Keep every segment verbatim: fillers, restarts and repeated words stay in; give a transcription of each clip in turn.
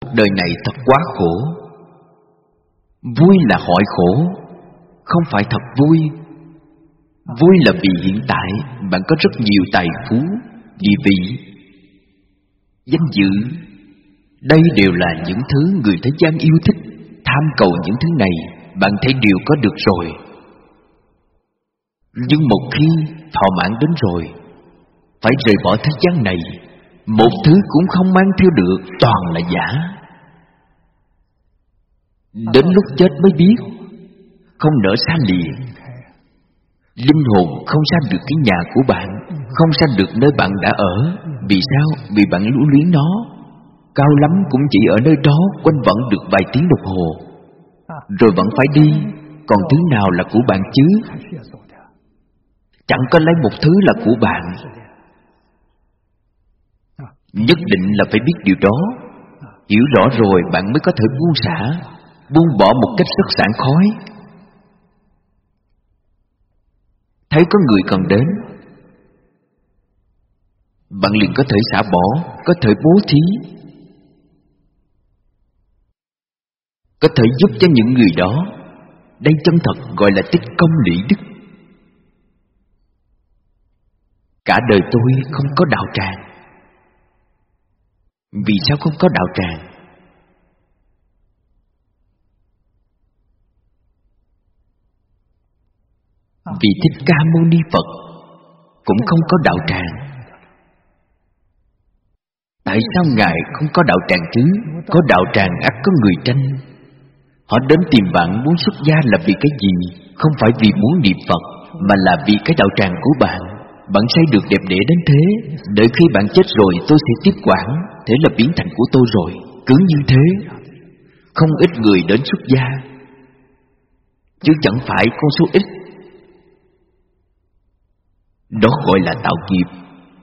đời này thật quá khổ. Vui là hỏi khổ, không phải thật vui. Vui là vì hiện tại bạn có rất nhiều tài phú, địa vị, danh dự. Đây đều là những thứ người thế gian yêu thích. Tham cầu những thứ này, bạn thấy đều có được rồi. Nhưng một khi thỏa mãn đến rồi, phải rời bỏ thế gian này, một thứ cũng không mang theo được, toàn là giả. Đến lúc chết mới biết, không nỡ xa lìa. Linh hồn không xa được cái nhà của bạn, không xa được nơi bạn đã ở. Vì sao? Vì bạn lưu luyến nó. Cao lắm cũng chỉ ở nơi đó quanh quẩn được vài tiếng đồng hồ, rồi vẫn phải đi. Còn thứ nào là của bạn chứ? Chẳng có lấy một thứ là của bạn. Nhất định là phải biết điều đó. Hiểu rõ rồi bạn mới có thể buông xả, buông bỏ một cách rất sảng khoái. Thấy có người cần đến, bạn liền có thể xả bỏ, có thể bố thí, có thể giúp cho những người đó. Đây chân thật gọi là tích công lũy đức. Cả đời tôi không có đạo tràng. Vì sao không có đạo tràng? Vì Thích Ca Mâu Ni Phật cũng không có đạo tràng. Tại sao Ngài không có đạo tràng chứ? Có đạo tràng ắt có người tranh. Họ đến tìm bạn muốn xuất gia là vì cái gì? Không phải vì muốn niệm Phật, mà là vì cái đạo tràng của bạn. Bạn xây được đẹp đẽ đến thế, đợi khi bạn chết rồi tôi sẽ tiếp quản. Thế là biến thành của tôi rồi. Cứ như thế, không ít người đến xuất gia, chứ chẳng phải con số ít. Đó gọi là tạo nghiệp.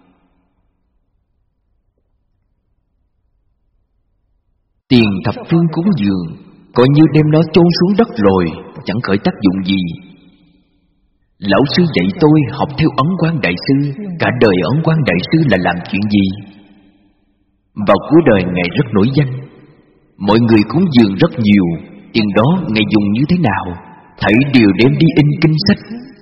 Tiền thập phương cúng dường, coi như đem nó chôn xuống đất rồi, chẳng khởi tác dụng gì. Lão sư dạy tôi học theo Ấn Quang Đại Sư. Cả đời Ấn Quang Đại Sư là làm chuyện gì? Vào cuối đời Ngài rất nổi danh, mọi người cúng dường rất nhiều. Tiền đó Ngài dùng như thế nào? Thảy đều đem đi in kinh sách.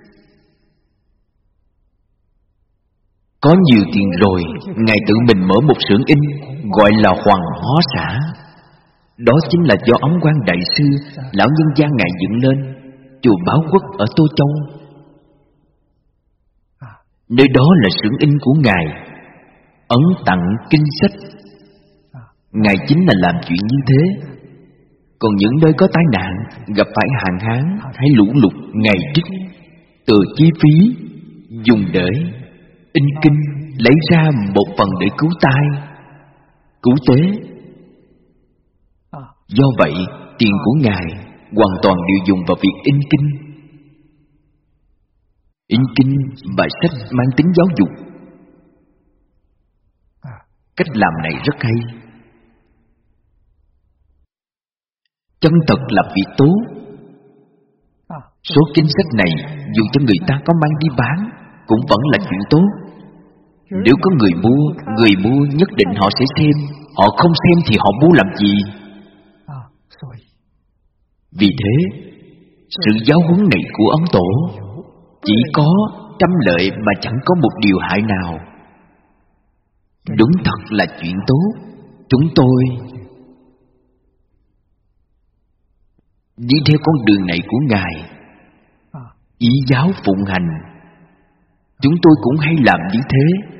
Có nhiều tiền rồi, Ngài tự mình mở một xưởng in, gọi là Hoàng Hóa Xã. Đó chính là do Ấn Quang Đại Sư, lão nhân gia Ngài dựng lên, chùa Báo Quốc ở Tô Châu. Nơi đó là xưởng in của Ngài, ấn tặng kinh sách. Ngài chính là làm chuyện như thế. Còn những nơi có tai nạn, gặp phải hạn hán hay lũ lụt, Ngài trích từ chi phí dùng để in kinh, lấy ra một phần để cứu tai, cứu tế. Do vậy, tiền của Ngài hoàn toàn đều dùng vào việc in kinh. In kinh và sách mang tính giáo dục. Cách làm này rất hay. Chân thật là việc tốt. Số kinh sách này dù cho người ta có mang đi bán cũng vẫn là chuyện tốt. Nếu có người mua, người mua nhất định họ sẽ xem. Họ không xem thì họ mua làm gì? Vì thế, sự giáo huấn này của Ấn Tổ chỉ có trăm lợi mà chẳng có một điều hại nào. Đúng thật là chuyện tốt. Chúng tôi đi theo con đường này của Ngài, ý giáo phụng hành. Chúng tôi cũng hay làm như thế.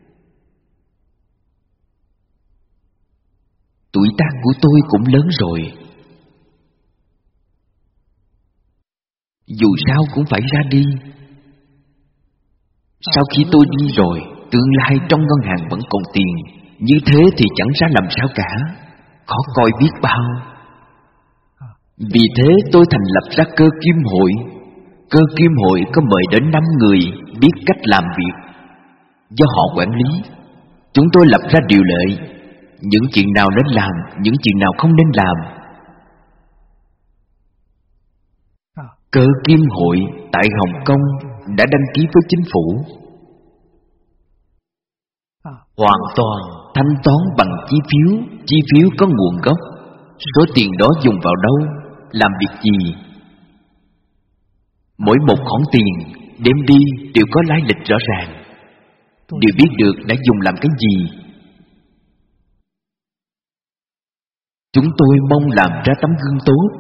Tuổi tác của tôi cũng lớn rồi, dù sao cũng phải ra đi. Sau khi tôi đi rồi, tương lai trong ngân hàng vẫn còn tiền. Như thế thì chẳng ra làm sao cả, khó coi biết bao. Vì thế tôi thành lập ra Cơ Kim Hội. Cơ Kim Hội có mời đến năm người biết cách làm việc, do họ quản lý. Chúng tôi lập ra điều lệ, những chuyện nào nên làm, những chuyện nào không nên làm. Cơ Kim Hội tại Hồng Kông đã đăng ký với chính phủ, hoàn toàn thanh toán bằng chi phiếu. Chi phiếu có nguồn gốc. Số tiền đó dùng vào đâu, làm việc gì? Mỗi một khoản tiền đem đi đều có lai lịch rõ ràng, đều biết được đã dùng làm cái gì. Chúng tôi mong làm ra tấm gương tốt.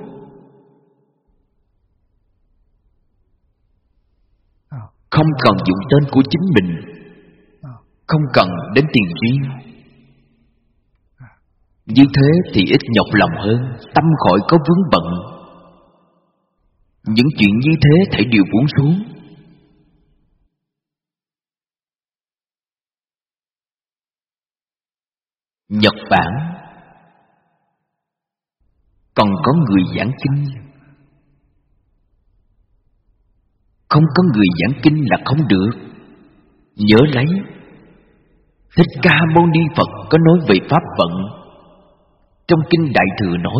Không cần dùng tên của chính mình, không cần đến tiền riêng. Như thế thì ít nhọc lòng hơn, tâm khỏi có vướng bận. Những chuyện như thế thảy đều buông xuống. Nhật Bản còn có người giảng kinh. Không có người giảng kinh là không được. Nhớ lấy, Thích Ca Mâu Ni Phật có nói về pháp vận. Trong kinh Đại Thừa nói,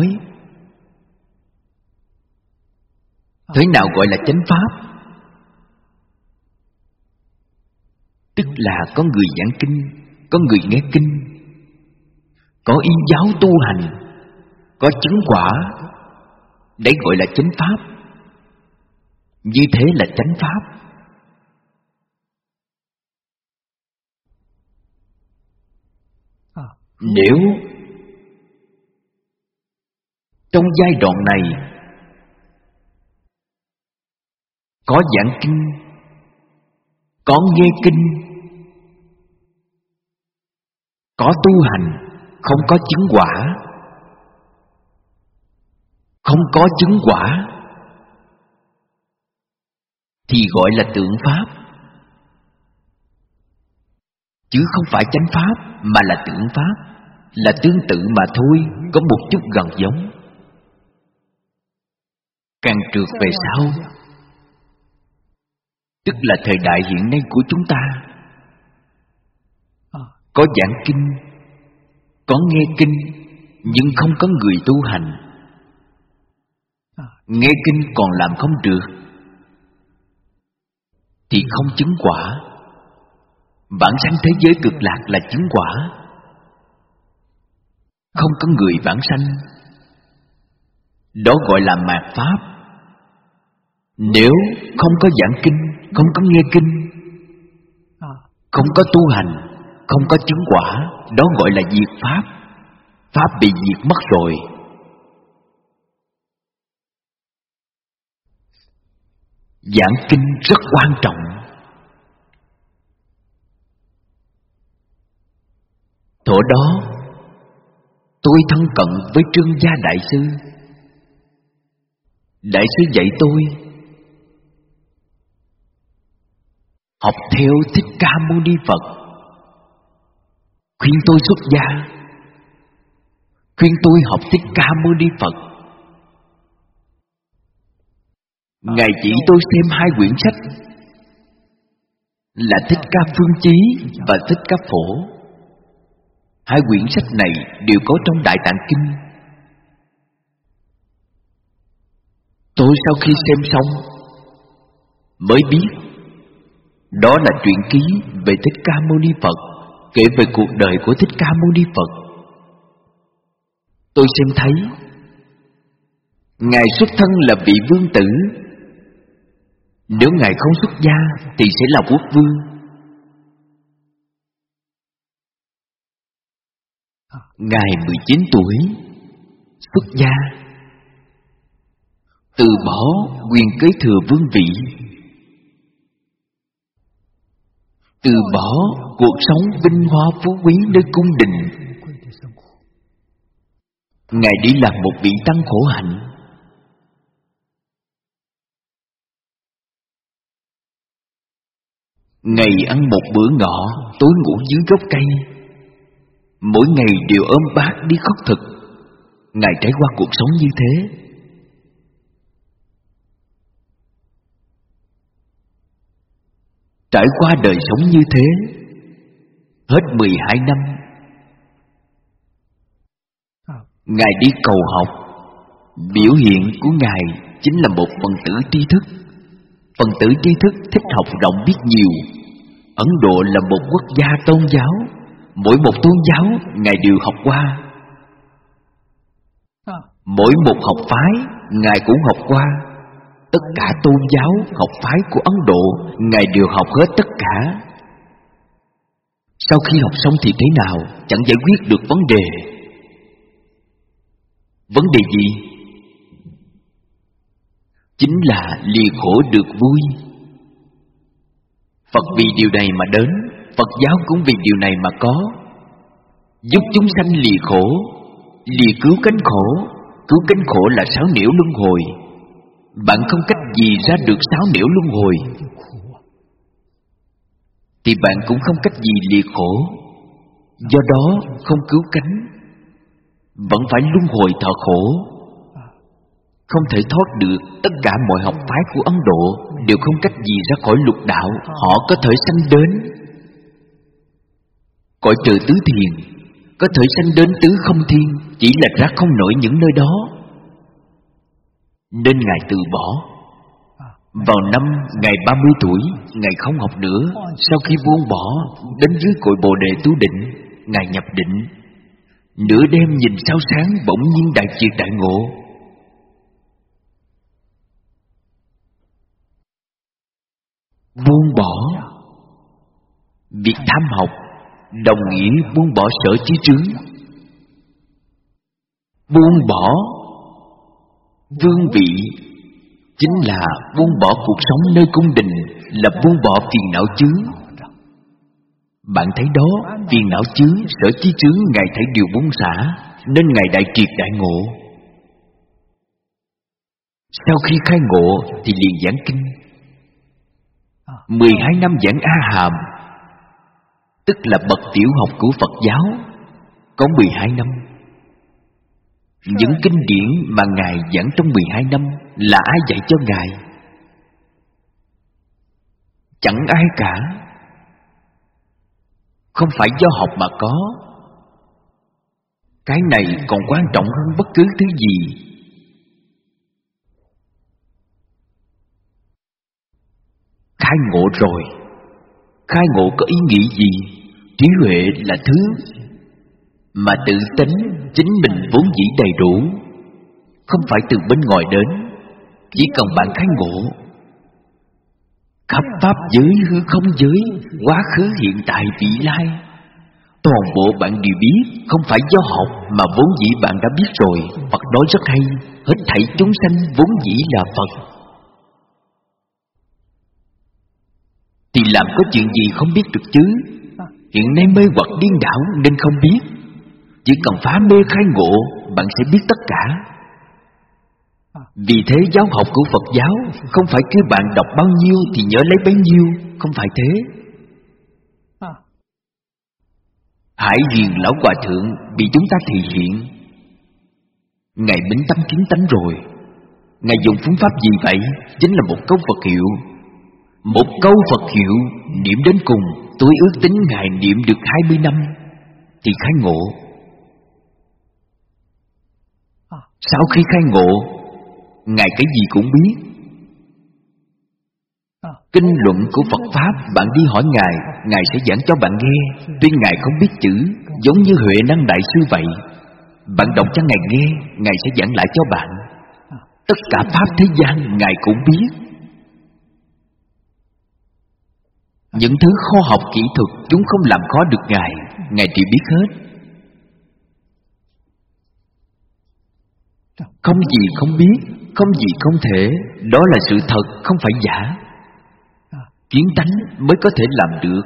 thế nào gọi là chánh pháp? Tức là có người giảng kinh, có người nghe kinh, có y giáo tu hành, có chứng quả, đấy gọi là chánh pháp. Như thế là chánh pháp. Nếu trong giai đoạn này có giảng kinh, có nghe kinh, có tu hành, không có chứng quả, không có chứng quả, thì gọi là tượng pháp, chứ không phải chánh pháp, mà là tượng pháp, là tương tự mà thôi, có một chút gần giống. Càng trượt về sau, tức là thời đại hiện nay của chúng ta, có giảng kinh, có nghe kinh, nhưng không có người tu hành. Nghe kinh còn làm không được, thì không chứng quả. Vãng sanh thế giới cực lạc là chứng quả. Không có người vãng sanh, đó gọi là mạt pháp. Nếu không có giảng kinh, không có nghe kinh, không có tu hành, không có chứng quả, đó gọi là diệt pháp. Pháp bị diệt mất rồi. Giảng kinh rất quan trọng. Thuở đó tôi thân cận với Trương Gia Đại Sư. Đại sư dạy tôi học theo Thích Ca Mâu Ni Phật, khuyên tôi xuất gia, khuyên tôi học Thích Ca Mâu Ni Phật. Ngài chỉ tôi xem hai quyển sách là Thích Ca Phương Chí và Thích Ca Phổ. Hai quyển sách này đều có trong Đại Tạng Kinh. Tôi sau khi xem xong mới biết đó là truyện ký về Thích Ca Mâu Ni Phật, kể về cuộc đời của Thích Ca Mâu Ni Phật. Tôi xem thấy Ngài xuất thân là vị vương tử. Nếu Ngài không xuất gia thì sẽ là quốc vương. Ngài mười chín tuổi xuất gia, từ bỏ quyền kế thừa vương vị, từ bỏ cuộc sống vinh hoa phú quý nơi cung đình. Ngài đi làm một vị tăng khổ hạnh. Ngày ăn một bữa ngọ, tối ngủ dưới gốc cây. Mỗi ngày đều ôm bát đi khất thực. Ngài trải qua cuộc sống như thế. Trải qua đời sống như thế hết mười hai năm. Ngài đi cầu học. Biểu hiện của Ngài chính là một phần tử tri thức. Phần tử tri thức thích học rộng biết nhiều. Ấn Độ là một quốc gia tôn giáo, Mỗi một tôn giáo Ngài đều học qua. Mỗi một học phái Ngài cũng học qua. Tất cả tôn giáo, học phái của Ấn Độ Ngài đều học hết tất cả. Sau khi học xong thì thế nào? Chẳng giải quyết được vấn đề. Vấn đề gì? Chính là lìa khổ được vui. Phật vì điều này mà đến, Phật giáo cũng vì điều này mà có. Giúp chúng sanh lìa khổ, lìa cứu cánh khổ. Cứu cánh khổ là sáu nẻo luân hồi. Bạn không cách gì ra được sáu nẻo luân hồi, thì bạn cũng không cách gì lìa khổ. Do đó không cứu cánh, vẫn phải luân hồi thọ khổ. Không thể thoát được. Tất cả mọi học phái của Ấn Độ đều không cách gì ra khỏi lục đạo. Họ có thể sanh đến cõi trời tứ thiền, có thể sanh đến tứ không thiên, chỉ là ra không nổi những nơi đó, nên Ngài từ bỏ. Vào năm Ngài ba mươi tuổi, Ngài không học nữa. Sau khi buông bỏ, đến dưới cội Bồ Đề tu định, Ngài nhập định. Nửa đêm nhìn sao sáng, bỗng nhiên đại triệt đại ngộ. Buông bỏ việc tham học, đồng nghĩa buông bỏ sở chí trướng. Buông bỏ vương vị chính là buông bỏ cuộc sống nơi cung đình, là buông bỏ phiền não chướng. Bạn thấy đó, phiền não chướng, sở chí trướng Ngài thấy đều buông xả, nên Ngài đại triệt đại ngộ. Sau khi khai ngộ thì liền giảng kinh. Mười hai năm giảng A Hàm, tức là bậc tiểu học của Phật giáo, có mười hai năm. Những kinh điển mà Ngài giảng trong mười hai năm là ai dạy cho Ngài? Chẳng ai cả. Không phải do học mà có. Cái này còn quan trọng hơn bất cứ thứ gì. Khai ngộ rồi. Khai ngộ có ý nghĩa gì? Trí huệ là thứ mà tự tính chính mình vốn dĩ đầy đủ, không phải từ bên ngoài đến. Chỉ cần bạn khai ngộ, khắp pháp giới, hư không giới, quá khứ, hiện tại, vị lai, toàn bộ bạn đều biết. Không phải do học mà vốn dĩ bạn đã biết rồi. Phật nói rất hay, hết thảy chúng sanh vốn dĩ là Phật. Thì làm có chuyện gì không biết được chứ? Hiện nay mê hoặc điên đảo nên không biết. Chỉ cần phá mê khai ngộ, bạn sẽ biết tất cả. Vì thế giáo học của Phật giáo không phải cứ bạn đọc bao nhiêu thì nhớ lấy bấy nhiêu. Không phải thế. Hải Hiền Lão Hòa Thượng bị chúng ta thị hiện. Ngài minh tâm kiến tánh rồi. Ngài dùng phương pháp gì vậy? Chính là một câu Phật hiệu. Một câu Phật hiệu niệm đến cùng, tôi ước tính Ngài niệm được hai mươi năm thì khai ngộ. Sau khi khai ngộ, Ngài cái gì cũng biết. Kinh luận của Phật Pháp bạn đi hỏi Ngài, Ngài sẽ giảng cho bạn nghe. Tuy Ngài không biết chữ, giống như Huệ Năng Đại Sư vậy, bạn đọc cho Ngài nghe, Ngài sẽ giảng lại cho bạn. Tất cả Pháp thế gian Ngài cũng biết. Những thứ khoa học kỹ thuật chúng không làm khó được Ngài, Ngài đều biết hết. Không gì không biết, không gì không thể, đó là sự thật, không phải giả. Kiến tánh mới có thể làm được.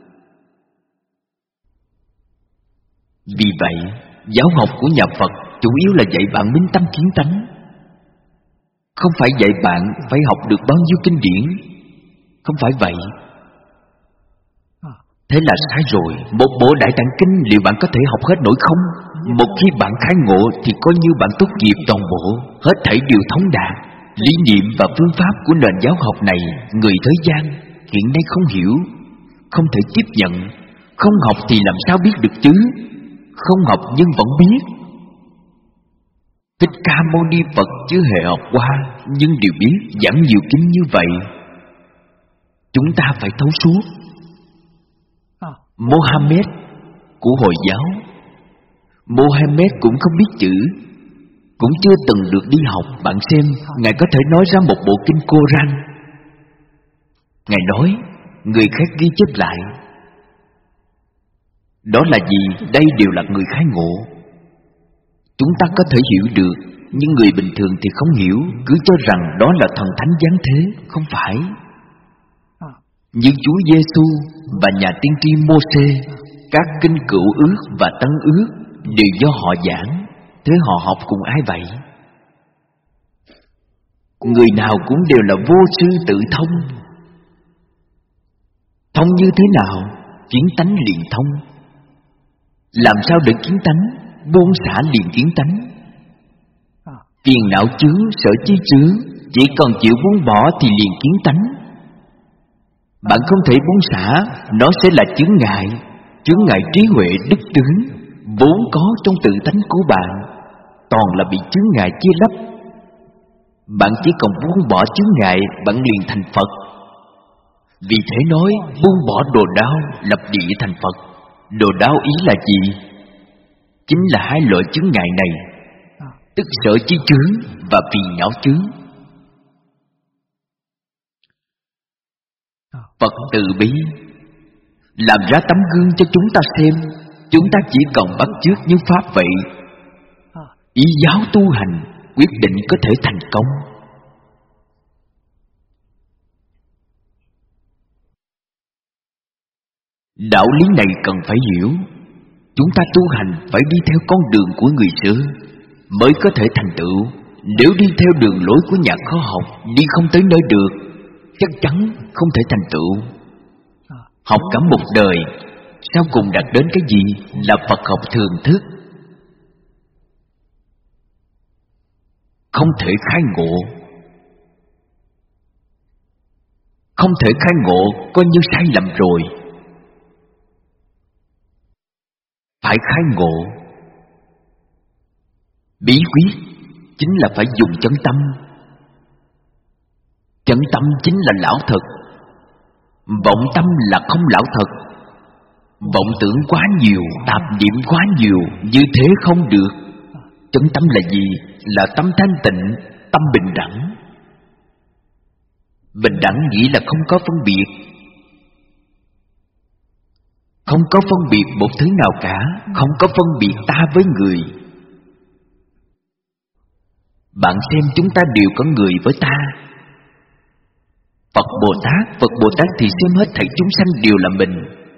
Vì vậy, giáo học của nhà Phật chủ yếu là dạy bạn minh tâm kiến tánh, không phải dạy bạn phải học được bao nhiêu kinh điển. Không phải vậy. Thế là sai rồi. Một bộ Đại Tạng Kinh liệu bạn có thể học hết nổi không? Một khi bạn khai ngộ thì coi như bạn tốt nghiệp toàn bộ, hết thảy đều thống đạt. Lý niệm và phương pháp của nền giáo học này, người thế gian hiện nay không hiểu, không thể tiếp nhận. Không học thì làm sao biết được chứ? Không học nhưng vẫn biết. Thích Ca Mâu Ni Phật chưa hề học qua, nhưng đều biết giảng nhiều kinh như vậy. Chúng ta phải thấu suốt. Mohammed của Hồi giáo. Mohammed cũng không biết chữ, cũng chưa từng được đi học. Bạn xem, Ngài có thể nói ra một bộ kinh Koran. Ngài nói, người khác ghi chép lại. Đó là gì? Đây đều là người khai ngộ. Chúng ta có thể hiểu được, nhưng người bình thường thì không hiểu, cứ cho rằng đó là thần thánh giáng thế. Không phải. Như Chúa Giêsu và nhà tiên tri Mô-sê, các kinh Cựu Ước và Tân Ước đều do họ giảng. Thế họ học cùng ai vậy? Người nào cũng đều là vô sư tự thông. Thông như thế nào? Kiến tánh liền thông. Làm sao để kiến tánh? Buông xả liền kiến tánh. Phiền não chướng, sở chi chướng, chỉ cần chịu buông bỏ thì liền kiến tánh. Bạn không thể buông xả, nó sẽ là chướng ngại. Chướng ngại trí huệ đức tướng vốn có trong tự tánh của bạn, toàn là bị chướng ngại chia lấp. Bạn chỉ cần buông bỏ chướng ngại, bạn liền thành Phật. Vì thế nói, buông bỏ đồ đao, lập địa thành Phật. Đồ đao ý là gì? Chính là hai loại chướng ngại này, tức sở chi chướng và phiền não chướng. Phật từ bi, làm ra tấm gương cho chúng ta xem. Chúng ta chỉ cần bắt chước như Pháp vậy. Ý giáo tu hành quyết định có thể thành công. Đạo lý này cần phải hiểu. Chúng ta tu hành phải đi theo con đường của người xưa mới có thể thành tựu. Nếu đi theo đường lối của nhà khoa học, đi không tới nơi được, chắc chắn không thể thành tựu. Học cả một đời, sau cùng đạt đến cái gì? Là Phật học thường thức. Không thể khai ngộ. Không thể khai ngộ, coi như sai lầm rồi. Phải khai ngộ. Bí quyết chính là phải dùng chân tâm. Chân tâm chính là lão thật. Vọng tâm là không lão thật. Vọng tưởng quá nhiều, tạp niệm quá nhiều, như thế không được. Chân tâm là gì? Là tâm thanh tịnh, tâm bình đẳng. Bình đẳng nghĩa là không có phân biệt. Không có phân biệt một thứ nào cả. Không có phân biệt ta với người. Bạn xem, chúng ta đều có người với ta. Phật Bồ Tát, Phật Bồ Tát thì xem hết thảy chúng sanh đều là mình.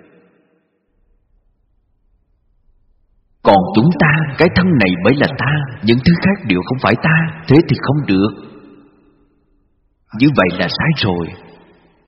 Còn chúng ta, cái thân này mới là ta, những thứ khác đều không phải ta. Thế thì không được. Như vậy là sai rồi.